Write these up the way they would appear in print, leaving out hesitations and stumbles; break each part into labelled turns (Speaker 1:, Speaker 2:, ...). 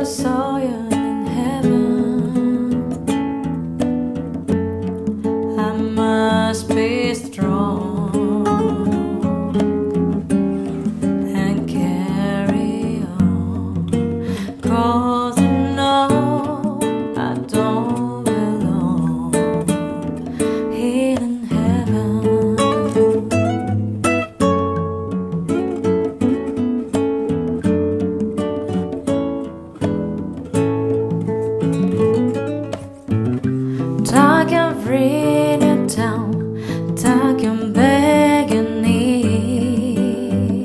Speaker 1: I saw you in heaven. I must be strong and carry on, 'cause I know I don't belong here in heaven. Dark and bring it down, dark and beg and need.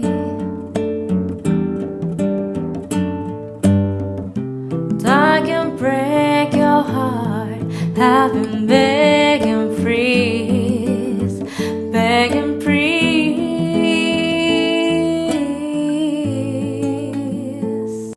Speaker 1: Dark and break your heart, I've been begging.